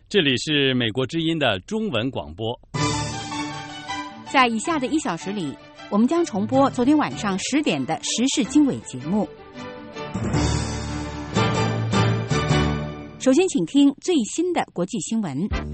这里是美国之音的中文广播。 在以下的1小时里，我们将重播昨天晚上10点的时事经纬节目。首先请听最新的国际新闻。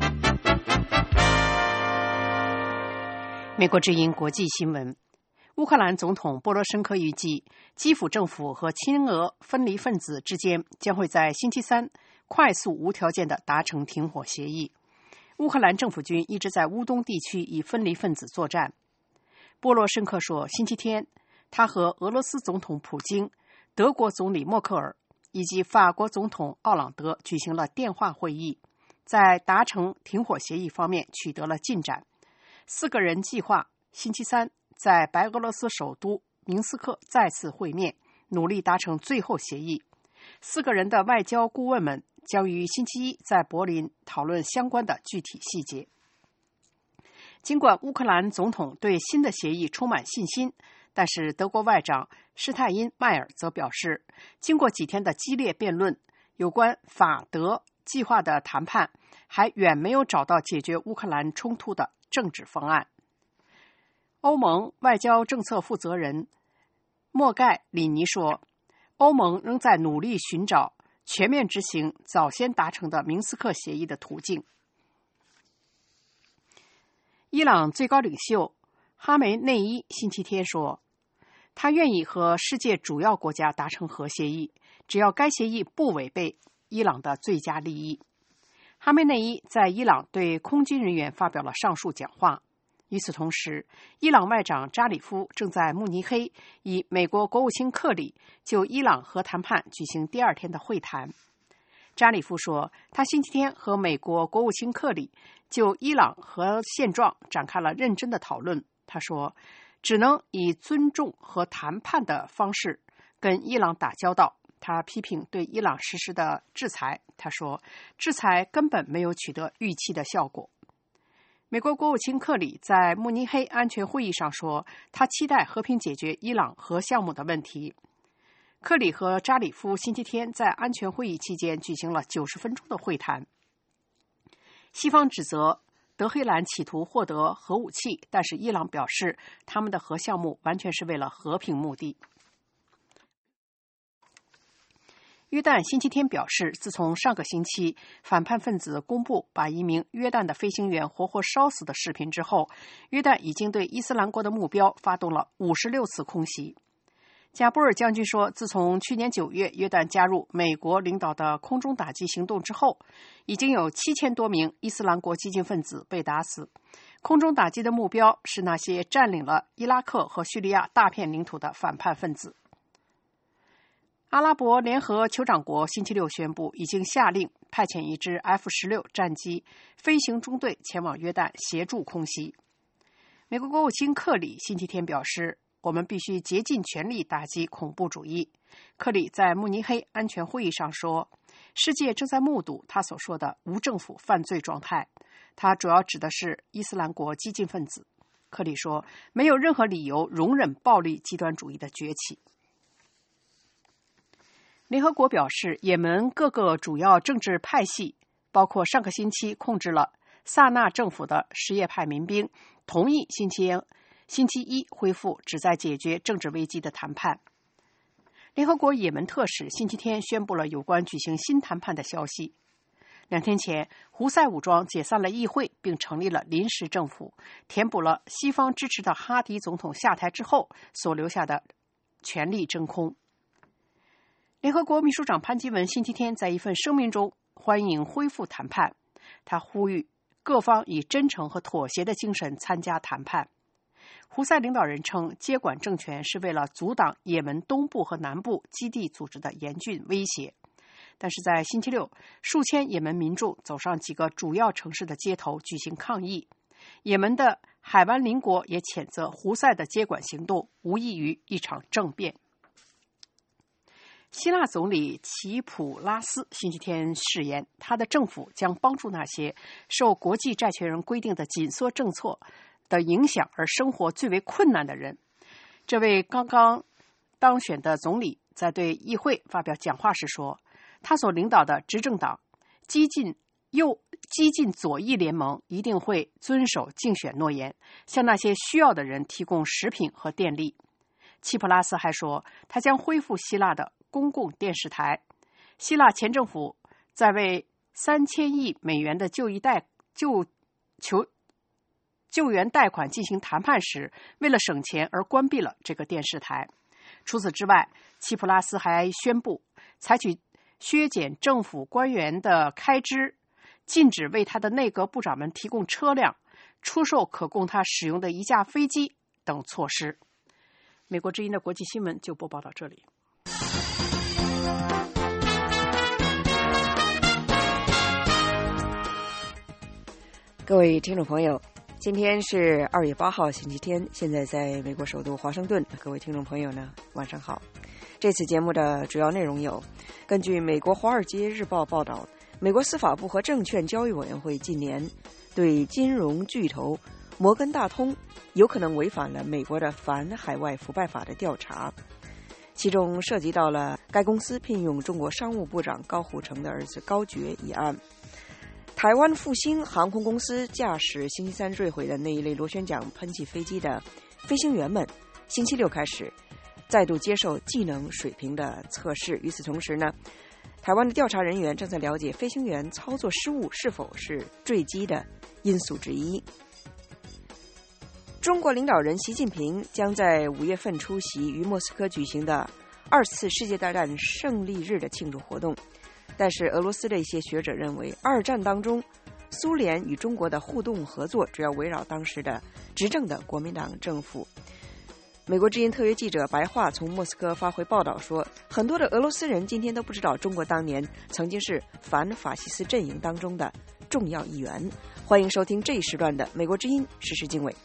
美国之音国际新闻，乌克兰总统波罗申科预计，基辅政府和亲俄分离分子之间将会在星期三快速无条件地达成停火协议。乌克兰政府军一直在乌东地区与分离分子作战。波罗申科说，星期天他和俄罗斯总统普京、德国总理默克尔以及法国总统奥朗德举行了电话会议，在达成停火协议方面取得了进展。4个人计划星期三在白俄罗斯首都明斯克再次会面，努力达成最后协议。4个人的外交顾问们将于星期一在柏林讨论相关的具体细节。尽管乌克兰总统对新的协议充满信心，但是德国外长施泰因迈尔则表示，经过几天的激烈辩论，有关法德计划的谈判还远没有找到解决乌克兰冲突的政治方案。欧盟外交政策负责人莫盖里尼说，欧盟仍在努力寻找全面执行早先达成的明斯克协议的途径。伊朗最高领袖哈梅内伊星期天说，他愿意和世界主要国家达成核协议，只要该协议不违背伊朗的最佳利益。哈梅内伊在伊朗对空军人员发表了上述讲话。与此同时，伊朗外长扎里夫正在慕尼黑与美国国务卿克里就伊朗核谈判举行第2天的会谈。扎里夫说，他星期天和美国国务卿克里就伊朗核现状展开了认真的讨论。他说，只能以尊重和谈判的方式跟伊朗打交道。他批评对伊朗实施的制裁，他说，制裁根本没有取得预期的效果。美国国务卿克里在慕尼黑安全会议上说，他期待和平解决伊朗核项目的问题。克里和扎里夫星期天在安全会议期间举行了90分钟的会谈。西方指责德黑兰企图获得核武器，但是伊朗表示他们的核项目完全是为了和平目的。约旦星期天表示，自从上个星期反叛分子公布把一名约旦的飞行员活活烧死的视频之后，约旦已经对伊斯兰国的目标发动了56次空袭。贾布尔将军说，自从去年9月约旦加入美国领导的空中打击行动之后，已经有7000多名伊斯兰国激进分子被打死。空中打击的目标是那些占领了伊拉克和叙利亚大片领土的反叛分子。阿拉伯联合酋长国星期六宣布，已经下令派遣一支 F-16 战机飞行中队前往约旦协助空袭。美国国务卿克里星期天表示，我们必须竭尽全力打击恐怖主义。克里在慕尼黑安全会议上说，世界正在目睹他所说的无政府犯罪状态，他主要指的是伊斯兰国激进分子。克里说，没有任何理由容忍暴力极端主义的崛起。联合国表示，也门各个主要政治派系，包括上个星期控制了萨那政府的什叶派民兵，同意星期一恢复旨在解决政治危机的谈判。联合国也门特使星期天宣布了有关举行新谈判的消息。2天前，胡塞武装解散了议会，并成立了临时政府，填补了西方支持的哈迪总统下台之后所留下的权力真空。联合国秘书长潘基文星期天在一份声明中欢迎恢复谈判，他呼吁各方以真诚和妥协的精神参加谈判。胡塞领导人称，接管政权是为了阻挡也门东部和南部基地组织的严峻威胁。但是在星期六，数千也门民众走上几个主要城市的街头举行抗议。也门的海湾邻国也谴责胡塞的接管行动无异于一场政变。希腊总理齐普拉斯星期天誓言，他的政府将帮助那些受国际债权人规定的紧缩政策的影响而生活最为困难的人。这位刚刚当选的总理在对议会发表讲话时说，他所领导的执政党激进激进左翼联盟一定会遵守竞选诺言，向那些需要的人提供食品和电力。齐普拉斯还说，他将恢复希腊的公共电视台。希腊前政府在为3000亿美元的救援贷款进行谈判时，为了省钱而关闭了这个电视台。除此之外，齐普拉斯还宣布采取削减政府官员的开支，禁止为他的内阁部长们提供车辆，出售可供他使用的一架飞机等措施。美国之音的国际新闻就播报到这里。 各位听众朋友，今天是2月8号星期天，现在在美国首都华盛顿，各位听众朋友呢，晚上好。这次节目的主要内容有：根据美国《华尔街日报》报道，美国司法部和证券交易委员会近年对金融巨头摩根大通有可能违反了美国的反海外腐败法的调查，其中涉及到了该公司聘用中国商务部长高虎城的儿子高爵一案。台湾复兴航空公司驾驶星期三坠毁的那一类螺旋桨喷气飞机的飞行员们，星期六开始再度接受技能水平的测试。与此同时呢，台湾的调查人员正在了解飞行员操作失误是否是坠机的因素之一。中国领导人习近平将在5月份出席于莫斯科举行的2次世界大战胜利日的庆祝活动。但是俄罗斯的一些学者认为，二战当中苏联与中国的互动合作主要围绕当时的执政的国民党政府。美国之音特约记者白桦从莫斯科发回报道说，很多的俄罗斯人今天都不知道中国当年曾经是反法西斯阵营当中的重要一员。欢迎收听这一时段的美国之音时事经纬。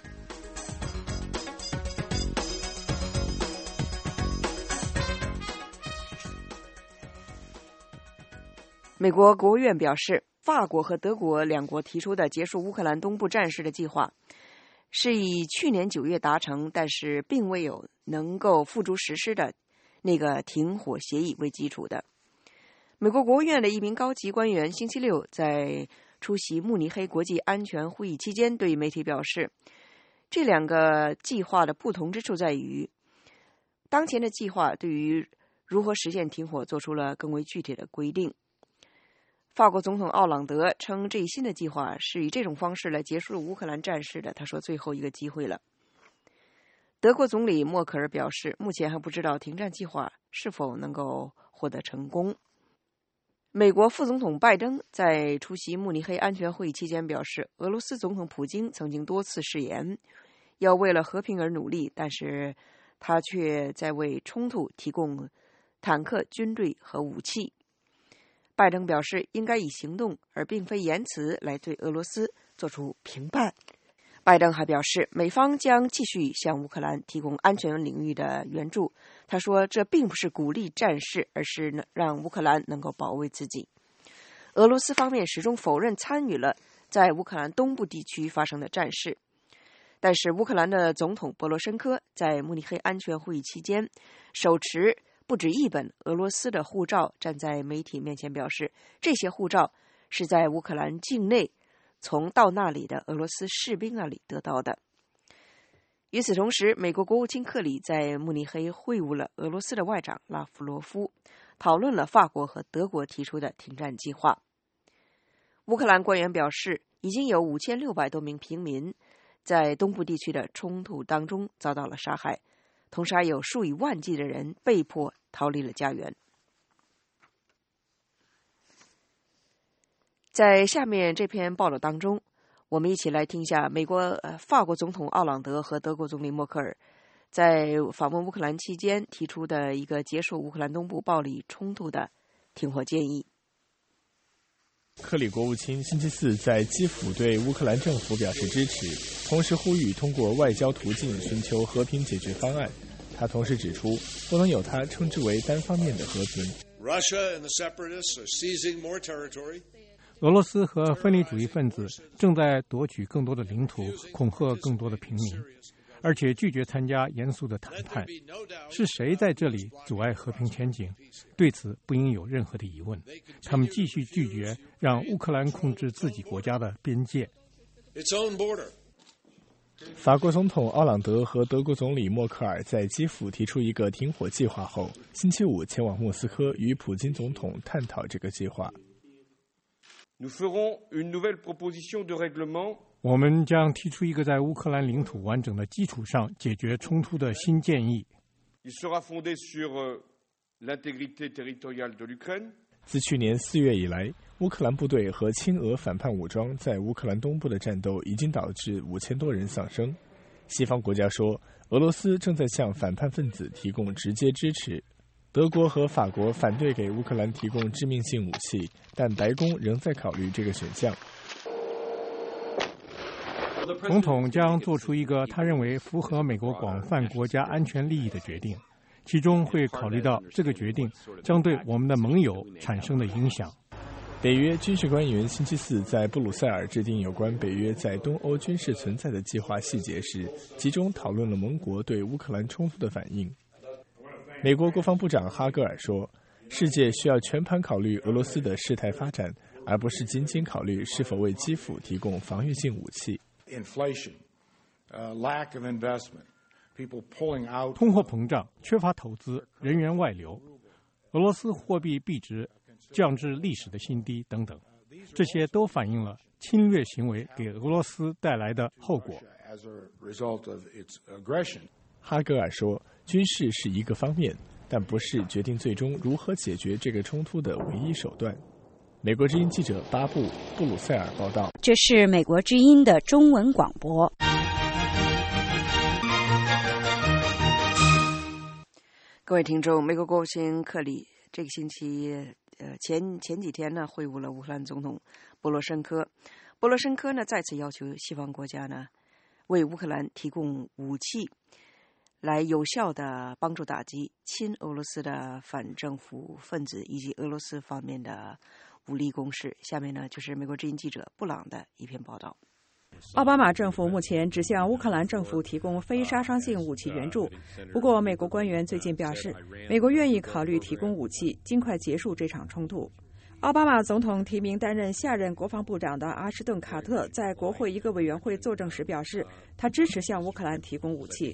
美国国务院表示，法国和德国两国提出的结束乌克兰东部战事的计划是以去年9月达成，但是并未有能够付诸实施的那个停火协议为基础的。美国国务院的一名高级官员星期六在出席慕尼黑国际安全会议期间对媒体表示，这两个计划的不同之处在于，当前的计划对于如何实现停火做出了更为具体的规定。法国总统奥朗德称，这一新的计划是以这种方式来结束乌克兰战事的，他说最后一个机会了。德国总理默克尔表示，目前还不知道停战计划是否能够获得成功。美国副总统拜登在出席慕尼黑安全会议期间表示，俄罗斯总统普京曾经多次誓言要为了和平而努力，但是他却在为冲突提供坦克、军队和武器。拜登表示，应该以行动而并非言辞来对俄罗斯做出评判。拜登还表示，美方将继续向乌克兰提供安全领域的援助。他说，这并不是鼓励战事，而是让乌克兰能够保卫自己。俄罗斯方面始终否认参与了在乌克兰东部地区发生的战事。但是乌克兰的总统波罗申科在慕尼黑安全会议期间手持不止一本俄罗斯的护照，站在媒体面前表示，这些护照是在乌克兰境内从到那里的俄罗斯士兵那里得到的。与此同时，美国国务卿克里在慕尼黑会晤了俄罗斯的外长拉夫罗夫，讨论了法国和德国提出的停战计划。乌克兰官员表示，已经有5600多名平民在东部地区的冲突当中遭到了杀害，同时还有数以万计的人被迫逃离了家园。在下面这篇报道当中，我们一起来听一下法国总统奥朗德和德国总理默克尔在访问乌克兰期间提出的一个结束乌克兰东部暴力冲突的停火建议。 克里国务卿星期四在基辅对乌克兰政府表示支持，同时呼吁通过外交途径寻求和平解决方案。他同时指出，不能有他称之为单方面的和平。 俄罗斯和分离主义分子正在夺取更多的领土，恐吓更多的平民。 而且拒绝参加严肃的谈判。是谁在这里阻碍和平前景？对此不应有任何的疑问。他们继续拒绝让乌克兰控制自己国家的边界。 法国总统奥朗德和德国总理默克尔在基辅提出一个停火计划后，星期五前往莫斯科与普京总统探讨这个计划。 我们将提出一个在乌克兰领土完整的基础上解决冲突的新建议。 自去年4月以来，乌克兰部队和亲俄反叛武装在乌克兰东部的战斗已经导致5000多人丧生。西方国家说，俄罗斯正在向反叛分子提供直接支持。德国和法国反对给乌克兰提供致命性武器，但白宫仍在考虑这个选项。 总统将做出一个他认为符合美国广泛国家安全利益的决定，其中会考虑到这个决定将对我们的盟友产生的影响。 北约军事官员星期四在布鲁塞尔制定有关北约在东欧军事存在的计划细节时，集中讨论了盟国对乌克兰冲突的反应。美国国防部长哈格尔说，世界需要全盘考虑俄罗斯的事态发展，而不是仅仅考虑是否为基辅提供防御性武器。 通货膨胀、缺乏投资、人员外流、俄罗斯货币币值降至历史的新低等等，这些都反映了侵略行为给俄罗斯带来的后果。 哈格尔说，军事是一个方面，但不是决定最终如何解决这个冲突的唯一手段。美国之音记者巴布布鲁塞尔报道。 这是美国之音的中文广播。 各位听众，美国国务卿克里这个星期前几天呢会晤了乌克兰总统波罗申科。波罗申科呢再次要求西方国家呢为乌克兰提供武器，来有效的帮助打击亲俄罗斯的反政府分子以及俄罗斯方面的武力攻势。下面呢就是美国之音记者布朗的一篇报道。 奥巴马政府目前只向乌克兰政府提供非杀伤性武器援助，不过美国官员最近表示，美国愿意考虑提供武器，尽快结束这场冲突。奥巴马总统提名担任下任国防部长的阿什顿·卡特在国会一个委员会作证时表示，他支持向乌克兰提供武器。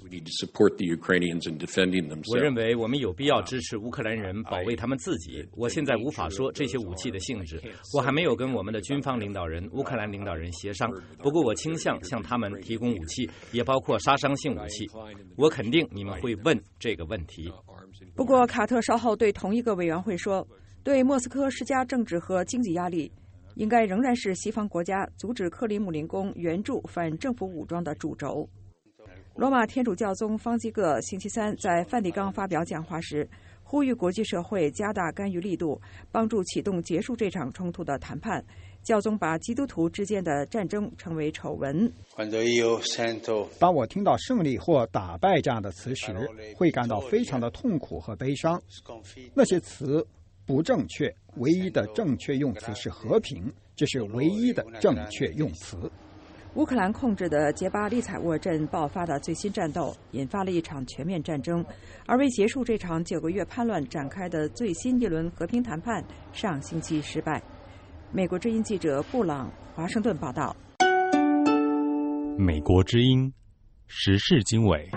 我认为我们有必要支持乌克兰人保卫他们自己。我现在无法说这些武器的性质，我还没有跟我们的军方领导人、乌克兰领导人协商。不过我倾向向他们提供武器，也包括杀伤性武器。我肯定你们会问这个问题。 不过卡特稍后对同一个委员会说，对莫斯科施加政治和经济压力，应该仍然是西方国家阻止克里姆林宫援助反政府武装的主轴。罗马天主教宗方济各星期三在梵蒂冈发表讲话时，呼吁国际社会加大干预力度，帮助启动结束这场冲突的谈判。教宗把基督徒之间的战争称为丑闻。 当我听到胜利或打败这样的词时，会感到非常的痛苦和悲伤。那些词不正确，唯一的正确用词是和平，这是唯一的正确用词。 乌克兰控制的杰巴利采沃镇爆发的最新战斗引发了一场全面战争，而为结束这场9个月叛乱展开的最新一轮和平谈判上星期失败。美国之音记者布朗华盛顿报道。 美国之音时事经纬。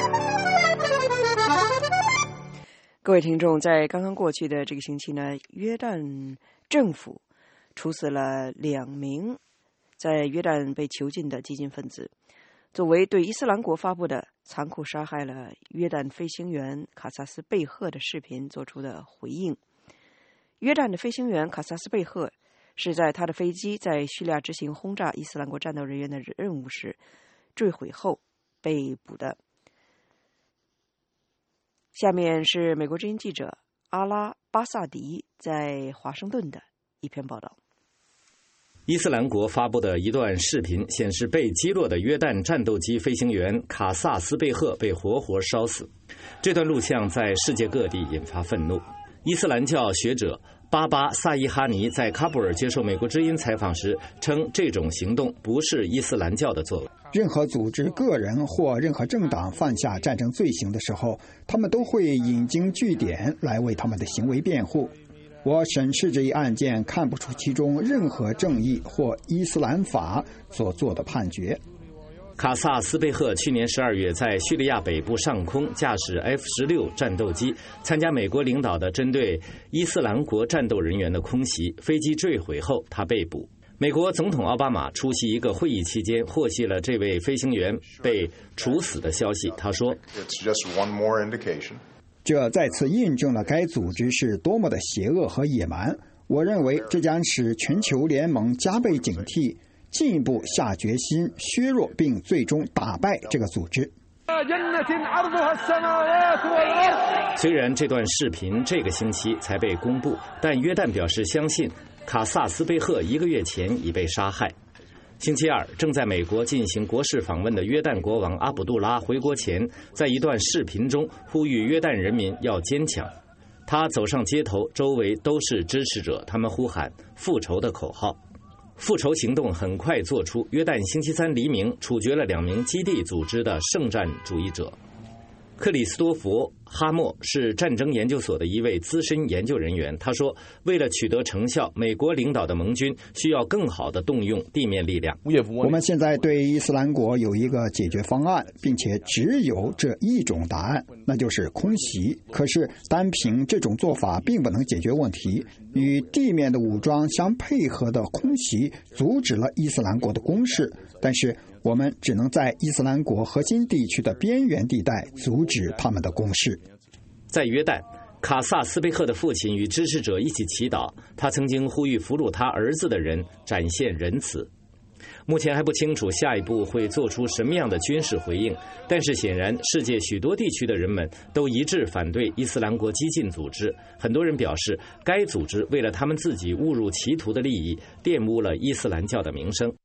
各位听众，在刚刚过去的这个星期呢，约旦政府处死了2名在约旦被囚禁的激进分子，作为对伊斯兰国发布的残酷杀害了约旦飞行员卡萨斯贝赫的视频做出的回应。约旦的飞行员卡萨斯贝赫是在他的飞机在叙利亚执行轰炸伊斯兰国战斗人员的任务时坠毁后被捕的。下面是美国之音记者阿拉巴萨迪在华盛顿的一篇报道。 伊斯兰国发布的一段视频显示，被击落的约旦战斗机飞行员卡萨斯贝赫被活活烧死。这段录像在世界各地引发愤怒。伊斯兰教学者巴巴·萨伊哈尼在喀布尔接受美国之音采访时称，这种行动不是伊斯兰教的作为。 任何组织、个人或任何政党犯下战争罪行的时候，他们都会引经据典来为他们的行为辩护。我审视这一案件，看不出其中任何正义或伊斯兰法所做的判决。 卡萨斯贝赫去年12月在叙利亚北部上空驾驶 F-16战斗机参加美国领导的针对伊斯兰国战斗人员的空袭，飞机坠毁后他被捕。美国总统奥巴马出席一个会议期间获悉了这位飞行员被处死的消息。他说， 这再次印证了该组织是多么的邪恶和野蛮。我认为这将使全球联盟加倍警惕，进一步下决心削弱并最终打败这个组织。 虽然这段视频这个星期才被公布，但约旦表示相信卡萨斯贝赫1个月前已被杀害。星期二，正在美国进行国事访问的约旦国王阿卜杜拉回国前，在一段视频中呼吁约旦人民要坚强。他走上街头，周围都是支持者，他们呼喊复仇的口号。复仇行动很快做出，约旦星期三黎明处决了2名基地组织的圣战主义者。克里斯多弗·哈默是战争研究所的一位资深研究人员。他说，为了取得成效，美国领导的盟军需要更好地动用地面力量。 我们现在对伊斯兰国有一个解决方案，并且只有这一种答案，那就是空袭。可是单凭这种做法并不能解决问题。与地面的武装相配合的空袭阻止了伊斯兰国的攻势，但是我们只能在伊斯兰国核心地区的边缘地带阻止他们的攻势。 在约旦，卡萨斯贝赫的父亲与支持者一起祈祷，他曾经呼吁俘虏他儿子的人展现仁慈。目前还不清楚下一步会做出什么样的军事回应，但是显然世界许多地区的人们都一致反对伊斯兰国激进组织。很多人表示，该组织为了他们自己误入歧途的利益，玷污了伊斯兰教的名声。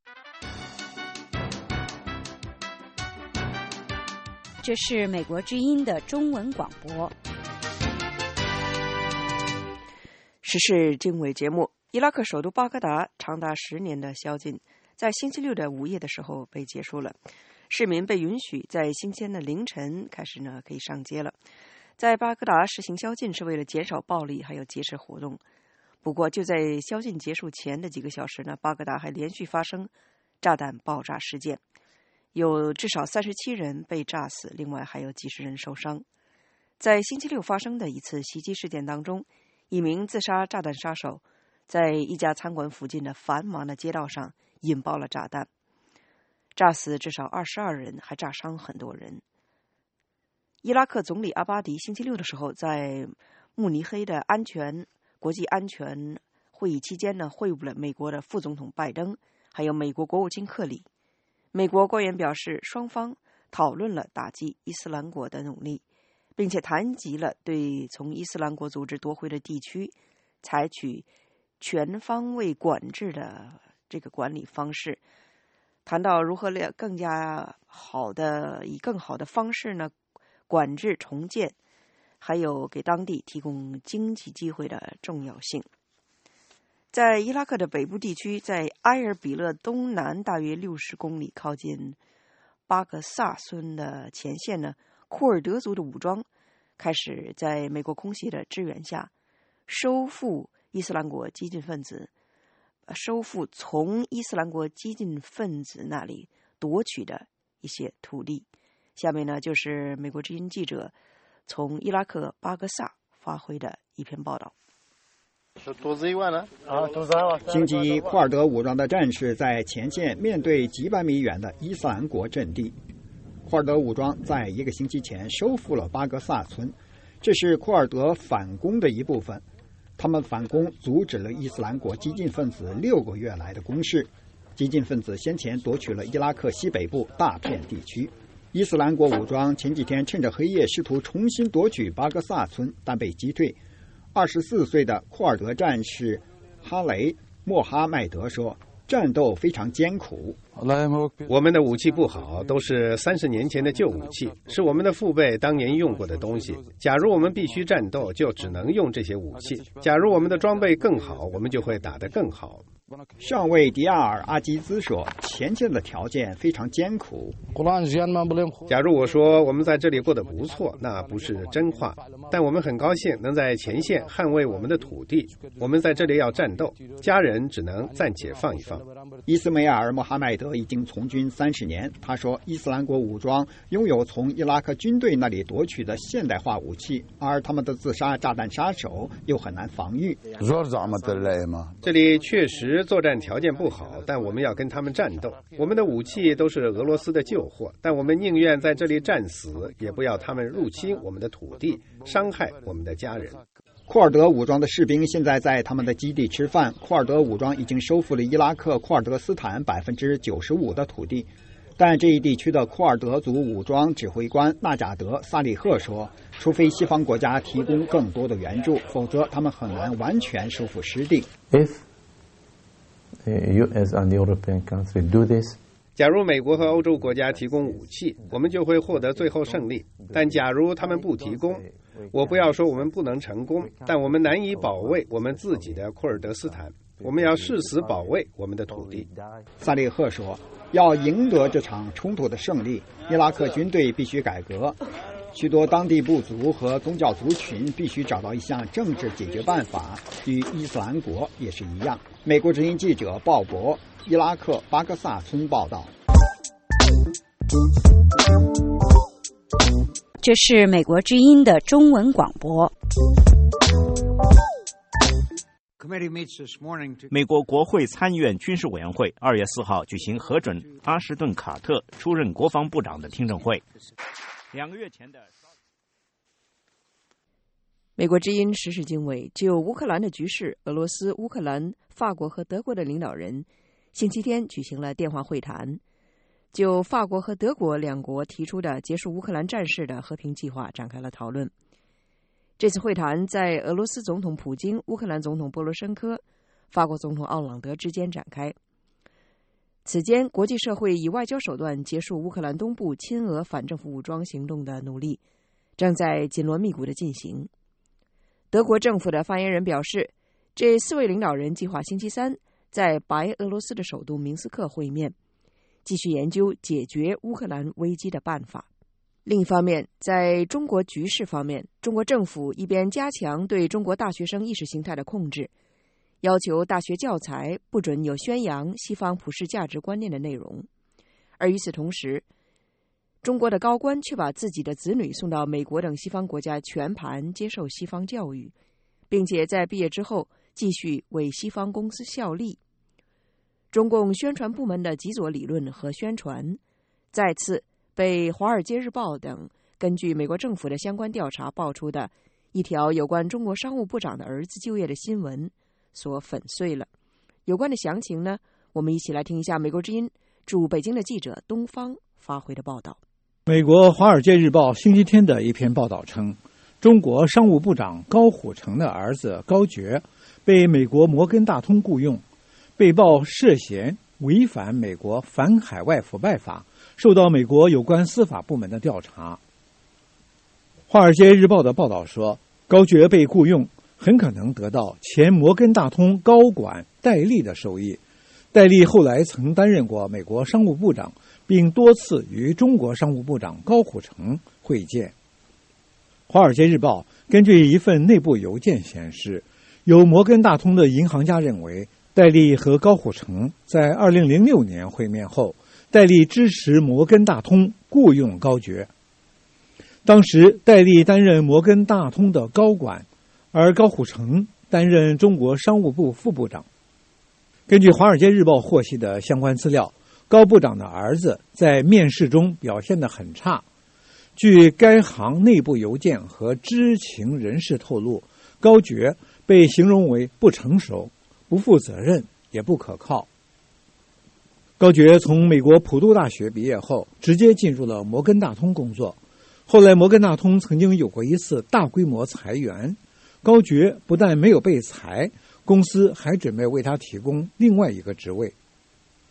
这是美国之音的中文广播。 时事经纬节目：伊拉克首都巴格达长达10年的宵禁，在星期六的午夜的时候被结束了。市民被允许在星期天的凌晨开始可以上街了。在巴格达实行宵禁是为了减少暴力还有劫持活动。不过就在宵禁结束前的几个小时巴格达还连续发生炸弹爆炸事件，有至少37人被炸死，另外还有几十人受伤。在星期六发生的一次袭击事件当中，一名自杀炸弹杀手在一家餐馆附近的繁忙的街道上引爆了炸弹，炸死至少22人，还炸伤很多人。伊拉克总理阿巴迪星期六的时候在慕尼黑的国际安全会议期间会晤了美国的副总统拜登，还有美国国务卿克里。美国官员表示，双方讨论了打击伊斯兰国的努力，并且谈及了对从伊斯兰国组织夺回的地区采取全方位管制的这个管理方式，谈到如何以更好的方式管制重建，还有给当地提供经济机会的重要性。在伊拉克的北部地区，在埃尔比勒东南大约60公里靠近巴格萨村的前线库尔德族的武装开始在美国空袭的支援下收复伊斯兰国激进分子从伊斯兰国激进分子那里夺取的一些土地。下面就是美国之音记者从伊拉克巴格萨发回的一篇报道。 星期一，库尔德武装的战士在前线面对几百米远的伊斯兰国阵地。库尔德武装在1个星期前收复了巴格萨村，这是库尔德反攻的一部分。他们反攻阻止了伊斯兰国激进分子6个月来的攻势。激进分子先前夺取了伊拉克西北部大片地区。伊斯兰国武装前几天趁着黑夜试图重新夺取巴格萨村，但被击退。24岁的库尔德战士哈雷·莫哈迈德说，战斗非常艰苦， 我们的武器不好，都是30年前的旧武器，是我们的父辈当年用过的东西。假如我们必须战斗，就只能用这些武器。假如我们的装备更好，我们就会打得更好。 上尉迪亚尔·阿基兹说，前线的条件非常艰苦。 假如我说我们在这里过得不错，那不是真话，但我们很高兴能在前线捍卫我们的土地。我们在这里要战斗，家人只能暂且放一放。 伊斯梅尔·穆哈迈德已经从军30年，他说伊斯兰国武装拥有从伊拉克军队那里夺取的现代化武器，而他们的自杀炸弹杀手又很难防御。 这里确实作战条件不好，但我们要跟他们战斗。我们的武器都是俄罗斯的旧货，但我们宁愿在这里战死，也不要他们入侵我们的土地，伤害我们的家人。 库尔德武装的士兵现在在他们的基地吃饭。库尔德武装已经收复了伊拉克库尔德斯坦95%的土地，但这一地区的库尔德族武装指挥官纳贾德·萨利赫说，除非西方国家提供更多的援助，否则他们很难完全收复失地。 假如美国和欧洲国家提供武器，我们就会获得最后胜利。但假如他们不提供，我不要说我们不能成功，但我们难以保卫我们自己的库尔德斯坦。我们要誓死保卫我们的土地。 萨利赫说，要赢得这场冲突的胜利，伊拉克军队必须改革，许多当地部族和宗教族群必须找到一项政治解决办法，与伊斯兰国也是一样。美国之音记者鲍勃，伊拉克巴格萨村报道。 这是美国之音的中文广播。 美国国会参议院军事委员会2月4号举行核准阿什顿·卡特出任国防部长的听证会。2个月前的美国之音时事经纬就乌克兰的局势，俄罗斯、乌克兰、法国和德国的领导人星期天举行了电话会谈，就法国和德国两国提出的结束乌克兰战事的和平计划展开了讨论。这次会谈在俄罗斯总统普京、乌克兰总统波罗申科、法国总统奥朗德之间展开。此间，国际社会以外交手段结束乌克兰东部亲俄反政府武装行动的努力正在紧锣密鼓地进行。德国政府的发言人表示，这4位领导人计划星期三在白俄罗斯的首都明斯克会面，继续研究解决乌克兰危机的办法。另一方面，在中国局势方面，中国政府一边加强对中国大学生意识形态的控制，要求大学教材不准有宣扬西方普世价值观念的内容，而与此同时，中国的高官却把自己的子女送到美国等西方国家全盘接受西方教育，并且在毕业之后继续为西方公司效力。中共宣传部门的极左理论和宣传再次被《华尔街日报》等根据美国政府的相关调查爆出的一条有关中国商务部长的儿子就业的新闻所粉碎了。有关的详情呢，我们一起来听一下美国之音驻北京的记者东方发回的报道。 美国《华尔街日报》星期天的一篇报道称，中国商务部长高虎城的儿子高觉被美国摩根大通雇佣，被曝涉嫌违反美国反海外腐败法，受到美国有关司法部门的调查。《华尔街日报》的报道说，高觉被雇佣很可能得到前摩根大通高管戴利的收益。戴利后来曾担任过美国商务部长，并多次与中国商务部长高虎城会见。《华尔街日报》根据一份内部邮件显示，有摩根大通的银行家认为，戴利和高虎城在2006年会面后，戴利支持摩根大通雇佣高觉。当时戴利担任摩根大通的高管，而高虎城担任中国商务部副部长。根据《华尔街日报》获悉的相关资料，高部长的儿子在面试中表现得很差。据该行内部邮件和知情人士透露，高觉被形容为不成熟、不负责任，也不可靠。高觉从美国普渡大学毕业后，直接进入了摩根大通工作。后来摩根大通曾经有过一次大规模裁员，高觉不但没有被裁，公司还准备为他提供另外一个职位。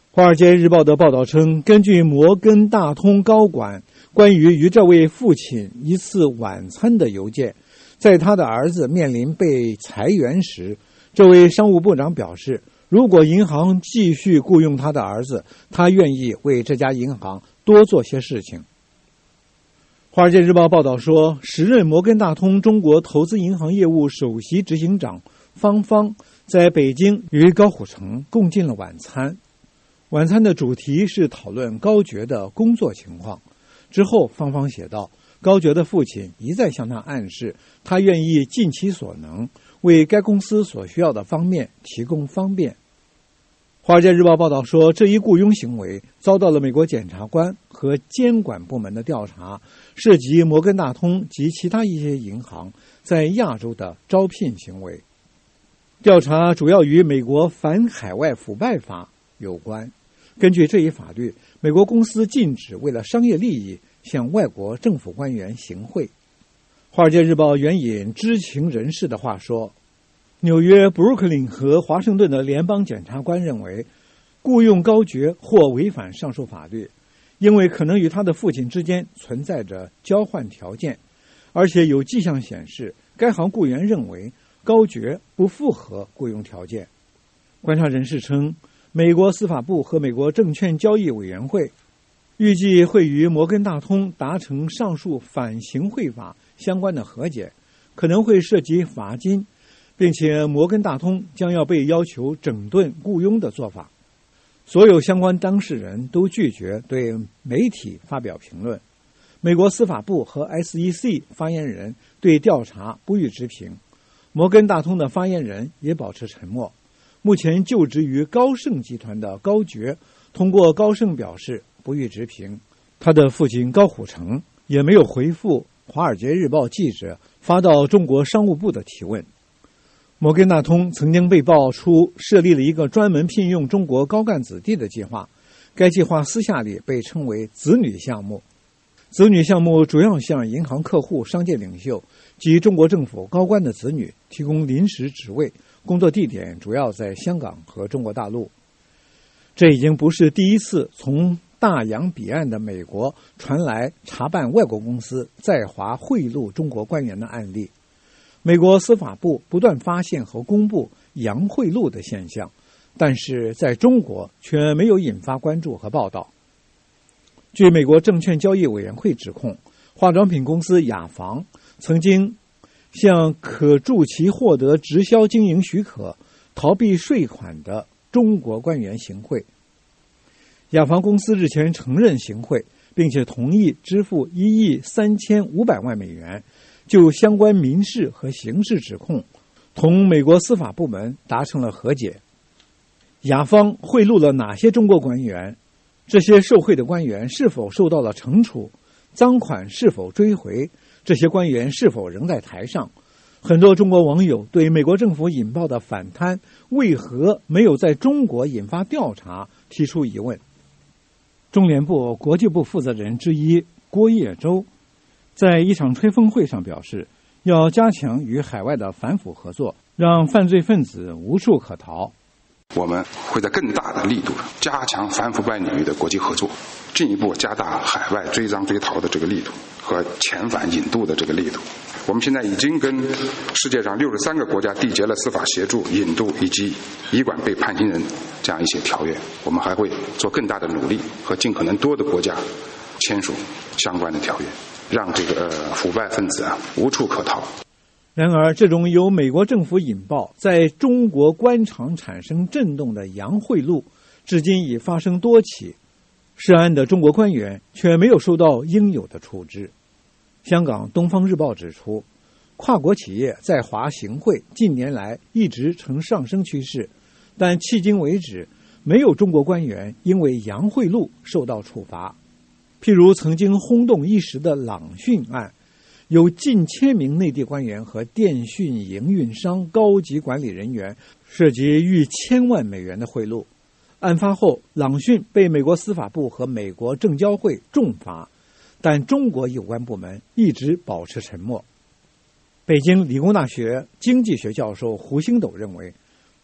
华尔街日报的报道称，根据摩根大通高管关于与这位父亲一次晚餐的邮件，在他的儿子面临被裁员时，这位商务部长表示，如果银行继续雇佣他的儿子，他愿意为这家银行多做些事情。华尔街日报报道说，时任摩根大通中国投资银行业务首席执行长方方在北京与高虎城共进了晚餐。晚餐的主题是讨论高觉的工作情况。之后，方方写道，高觉的父亲一再向他暗示，他愿意尽其所能，为该公司所需要的方面提供方便。华尔街日报报道说，这一雇佣行为遭到了美国检察官和监管部门的调查，涉及摩根大通及其他一些银行在亚洲的招聘行为。调查主要与美国反海外腐败法有关。根据这一法律，美国公司禁止为了商业利益向外国政府官员行贿。华尔街日报援引知情人士的话说，纽约、布鲁克林和华盛顿的联邦检察官认为，雇佣高觉或违反上述法律，因为可能与他的父亲之间存在着交换条件，而且有迹象显示，该行雇员认为高觉不符合雇佣条件。观察人士称，美国司法部和美国证券交易委员会预计会与摩根大通达成上述反行贿法相关的和解，可能会涉及罚金，并且摩根大通将要被要求整顿雇佣的做法。所有相关当事人都拒绝对媒体发表评论。美国司法部和 SEC 发言人对调查不予置评，摩根大通的发言人也保持沉默。目前就职于高盛集团的高觉通过高盛表示不予置评，他的父亲高虎城也没有回复华尔街日报记者发到中国商务部的提问。摩根大通曾经被爆出设立了一个专门聘用中国高干子弟的计划，该计划私下里被称为子女项目。子女项目主要向银行客户、商界领袖及中国政府高官的子女提供临时职位，工作地点主要在香港和中国大陆。这已经不是第一次从大洋彼岸的美国传来查办外国公司在华贿赂中国官员的案例。美国司法部不断发现和公布洋贿赂的现象，但是在中国却没有引发关注和报道。据美国证券交易委员会指控，化妆品公司雅房曾经向可助其获得直销经营许可、逃避税款的中国官员行贿。雅房公司日前承认行贿，并且同意支付1亿3500万美元，就相关民事和刑事指控同美国司法部门达成了和解。雅方贿赂了哪些中国官员？这些受贿的官员是否受到了惩处？赃款是否追回？这些官员是否仍在台上？很多中国网友对美国政府引爆的反贪为何没有在中国引发调查提出疑问。中联部国际部负责人之一郭叶洲在一场吹风会上表示，要加强与海外的反腐合作，让犯罪分子无处可逃。 我们会在更大的力度加强反腐败领域的国际合作，进一步加大海外追赃追逃的这个力度和遣返引渡的这个力度。我们现在已经跟世界上63个国家缔结了司法协助、引渡以及移管被判刑人这样一些条约。我们还会做更大的努力，和尽可能多的国家签署相关的条约，让这个腐败分子无处可逃。 然而，这种由美国政府引爆，在中国官场产生震动的洋贿赂，至今已发生多起，涉案的中国官员却没有受到应有的处置。香港《东方日报》指出，跨国企业在华行贿近年来一直呈上升趋势，但迄今为止，没有中国官员因为洋贿赂受到处罚。譬如曾经轰动一时的朗讯案，有近1000名内地官员和电讯营运商高级管理人员涉及逾1000万美元的贿赂。案发后，朗讯被美国司法部和美国证交会重罚，但中国有关部门一直保持沉默。北京理工大学经济学教授胡星斗认为，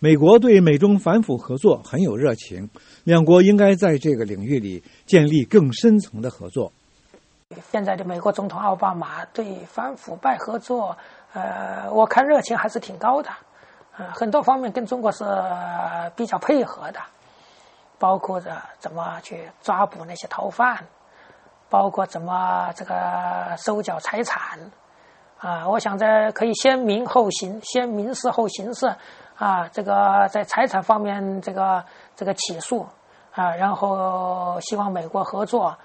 美国对美中反腐合作很有热情，两国应该在这个领域里建立更深层的合作。 现在的美国总统奥巴马对反腐败合作，我看热情还是挺高的，很多方面跟中国是比较配合的，包括着怎么去抓捕那些逃犯，包括怎么这个收缴财产，我想这可以先民后刑，先民事后刑事，这个在财产方面这个起诉，然后希望美国合作。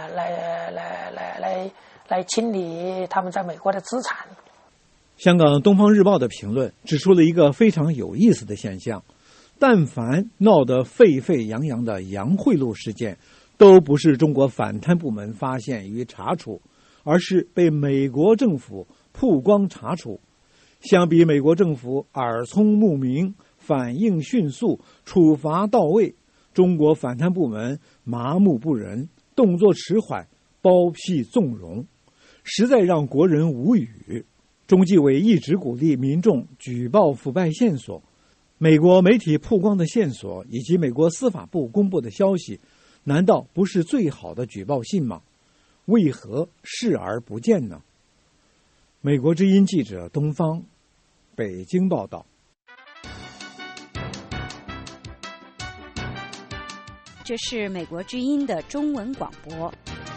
来清理他们在美国的资产。 香港《东方日报》的评论指出了一个非常有意思的现象：但凡闹得沸沸扬扬的洋贿赂事件，都不是中国反贪部门发现与查处，而是被美国政府曝光查处。相比美国政府耳聪目明、反应迅速、处罚到位，中国反贪部门麻木不仁、动作迟缓、包庇纵容，实在让国人无语。中纪委一直鼓励民众举报腐败线索，美国媒体曝光的线索以及美国司法部公布的消息，难道不是最好的举报信吗？为何视而不见呢？美国之音记者东方，北京报道。 这是美国之音的中文广播。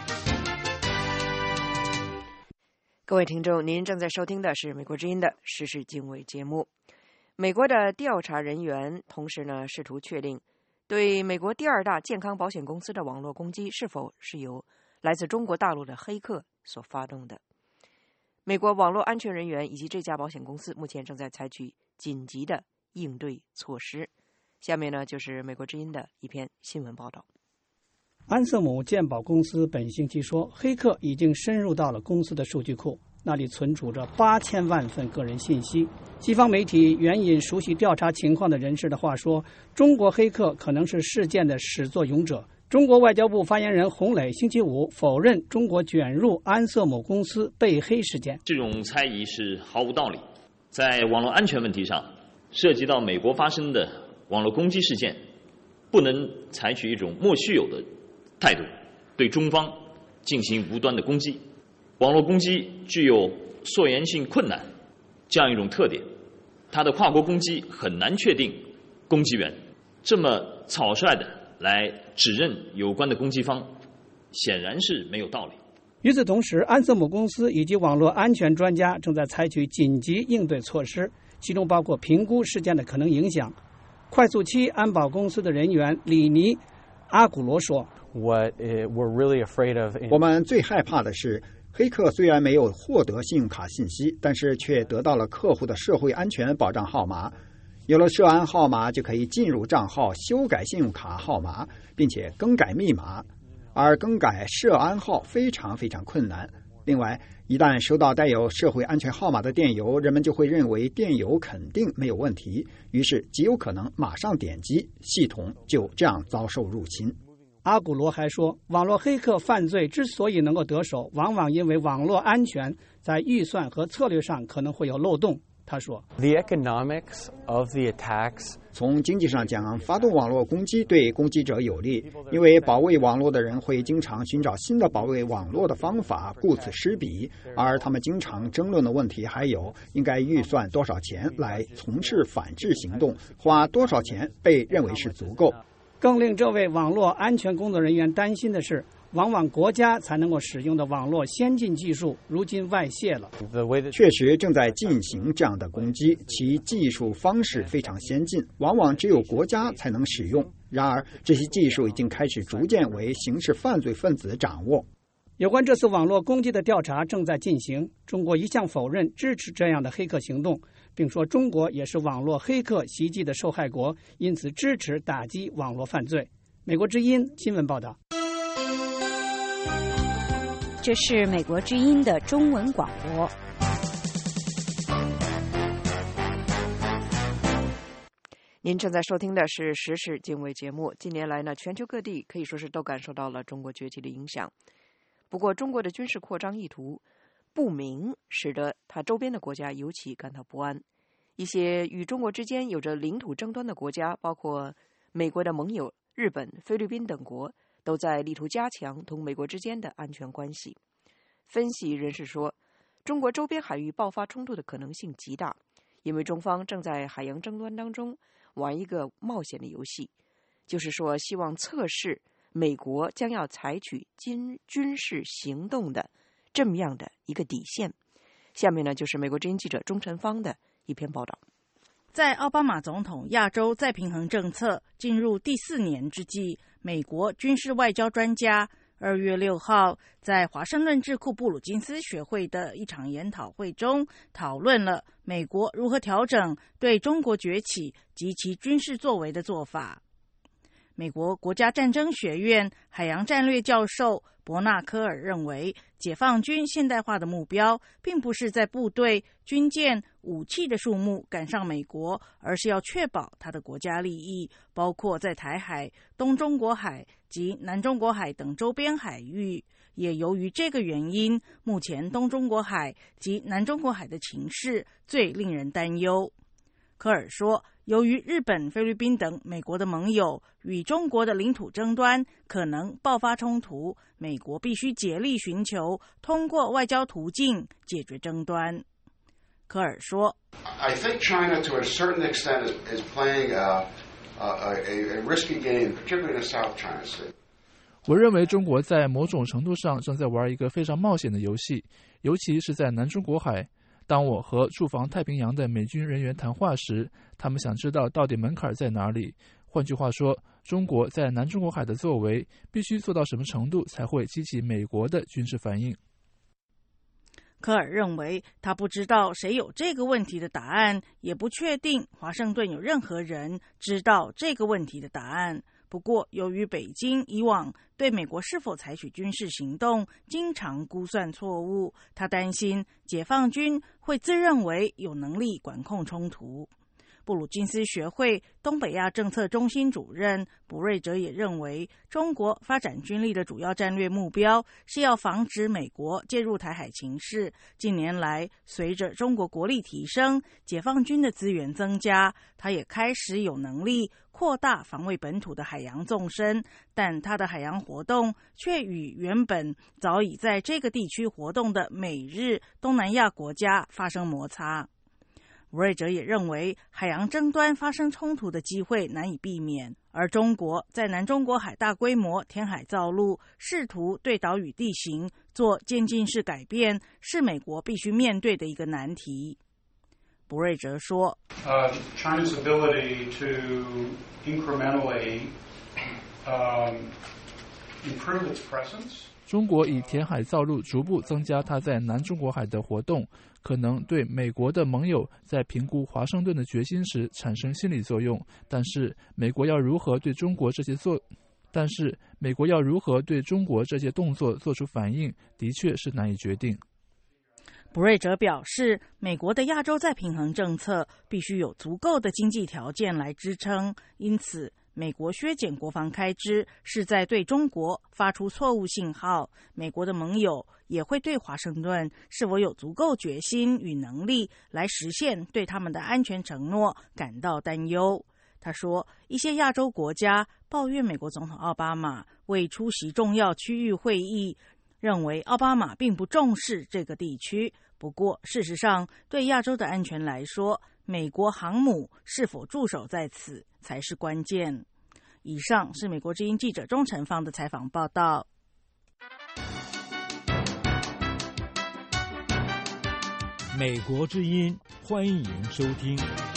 各位听众，您正在收听的是美国之音的时事经纬节目。美国的调查人员同时呢，试图确定对美国第二大健康保险公司的网络攻击是否是由来自中国大陆的黑客所发动的。美国网络安全人员以及这家保险公司目前正在采取紧急的应对措施。下面呢，就是美国之音的一篇新闻报道。 安瑟姆健保公司本星期说，黑客已经深入到了公司的数据库，那里存储着8000万份个人信息。西方媒体援引熟悉调查情况的人士的话说，中国黑客可能是事件的始作俑者。中国外交部发言人洪磊星期五否认中国卷入安瑟姆公司被黑事件。 这种猜疑是毫无道理。在网络安全问题上，涉及到美国发生的网络攻击事件，不能采取一种莫须有的态度对中方进行无端的攻击。网络攻击具有溯源性困难这样一种特点，它的跨国攻击很难确定攻击源，这么草率的来指认有关的攻击方，显然是没有道理。 与此同时，安瑟姆公司以及网络安全专家正在采取紧急应对措施，其中包括评估事件的可能影响。快速期安保公司的人员里尼·阿古罗说， 我们最害怕的是，黑客虽然没有获得信用卡信息，但是却得到了客户的社会安全保障号码。有了涉安号码，就可以进入账号、修改信用卡号码，并且更改密码。而更改涉安号非常困难。另外，一旦收到带有社会安全号码的电邮，人们就会认为电邮肯定没有问题，于是极有可能马上点击，系统就这样遭受入侵。 阿古罗还说，网络黑客犯罪之所以能够得手，往往因为网络安全在预算和策略上可能会有漏洞。他说， 从经济上讲，发动网络攻击对攻击者有利，因为保卫网络的人会经常寻找新的保卫网络的方法，顾此失彼。而他们经常争论的问题还有应该预算多少钱来从事反制行动，花多少钱被认为是足够。 更令这位网络安全工作人员担心的是，往往国家才能够使用的网络先进技术如今外泄了。 确实正在进行这样的攻击，其技术方式非常先进，往往只有国家才能使用。然而这些技术已经开始逐渐为刑事犯罪分子掌握。 有关这次网络攻击的调查正在进行，中国一向否认支持这样的黑客行动，并说中国也是网络黑客袭击的受害国，因此支持打击网络犯罪。美国之音新闻报道。 这是美国之音的中文广播。 您正在收听的是时事经纬节目。近年来呢，全球各地可以说是都感受到了中国崛起的影响。不过，中国的军事扩张意图不明，使得它周边的国家尤其感到不安。 一些与中国之间有着领土争端的国家，包括美国的盟友日本、菲律宾等国，都在力图加强同美国之间的安全关系。分析人士说，中国周边海域爆发冲突的可能性极大，因为中方正在海洋争端当中玩一个冒险的游戏，就是说希望测试美国将要采取军事行动的这么样的一个底线。下面呢，就是美国之音记者钟晨芳的一篇报道。 在奥巴马总统亚洲再平衡政策进入第4年之际，美国军事外交专家2月6号在华盛顿智库布鲁金斯学会的一场研讨会中，讨论了美国如何调整对中国崛起及其军事作为的做法。美国国家战争学院海洋战略教授伯纳科尔认为，解放军现代化的目标并不是在部队、军舰、武器的数目赶上美国，而是要确保他的国家利益，包括在台海、东中国海及南中国海等周边海域。也由于这个原因，目前东中国海及南中国海的情势最令人担忧。科尔说，由于日本、菲律宾等美国的盟友与中国的领土争端可能爆发冲突，美国必须竭力寻求通过外交途径解决争端。科尔说 I think China to a certain extent is playing a risky game, particularly in the South China Sea. 我认为中国在某种程度上正在玩一个非常冒险的游戏，尤其是在南中国海。当我和驻防太平洋的美军人员谈话时，他们想知道到底门槛在哪里。换句话说，中国在南中国海的作为必须做到什么程度才会激起美国的军事反应。 科尔认为，他不知道谁有这个问题的答案，也不确定华盛顿有任何人知道这个问题的答案。不过，由于北京以往对美国是否采取军事行动经常估算错误，他担心解放军会自认为有能力管控冲突。布鲁金斯学会东北亚政策中心主任卜瑞哲也认为，中国发展军力的主要战略目标是要防止美国介入台海情势。近年来，随着中国国力提升，解放军的资源增加，他也开始有能力扩大防卫本土的海洋纵深，但他的海洋活动却与原本早已在这个地区活动的美日东南亚国家发生摩擦。卜瑞哲也认为，海洋争端发生冲突的机会难以避免，而中国在南中国海大规模填海造陆，试图对岛屿地形做渐进式改变，是美国必须面对的一个难题。卜瑞哲说 China's ability to incrementally improve its presence. 中国以填海造陆逐步增加它在南中国海的活动，可能对美国的盟友在评估华盛顿的决心时产生心理作用，但是美国要如何对中国这些动作做出反应，的确是难以决定。 卜瑞哲表示，美国的亚洲再平衡政策必须有足够的经济条件来支撑，因此美国削减国防开支是在对中国发出错误信号。美国的盟友也会对华盛顿是否有足够决心与能力来实现对他们的安全承诺感到担忧。他说，一些亚洲国家抱怨美国总统奥巴马未出席重要区域会议，认为奥巴马并不重视这个地区。不过，事实上，对亚洲的安全来说，美国航母是否驻守在此才是关键。以上是美国之音记者钟晨芳的采访报道。 美国之音，欢迎收听。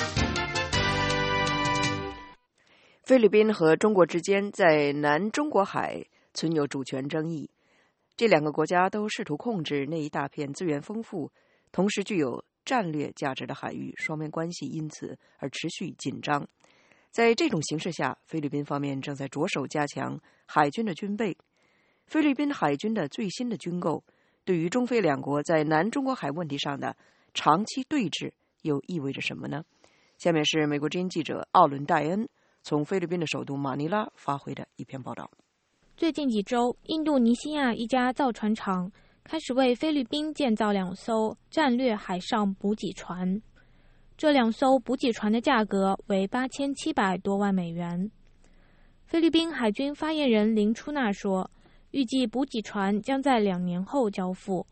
菲律宾和中国之间在南中国海存有主权争议，这两个国家都试图控制那一大片资源丰富，同时具有战略价值的海域，双边关系因此而持续紧张。在这种形势下，菲律宾方面正在着手加强海军的军备。菲律宾海军的最新的军购，对于中菲两国在南中国海问题上的长期对峙又意味着什么呢？下面是美国之音记者奥伦·戴恩从菲律宾的首都马尼拉发回的一篇报道。 最近几周，印度尼西亚一家造船厂开始为菲律宾建造2艘战略海上补给船。 这2艘补给船的价格为8700多万美元。菲律宾海军发言人林出纳说，预计补给船将在2年后交付。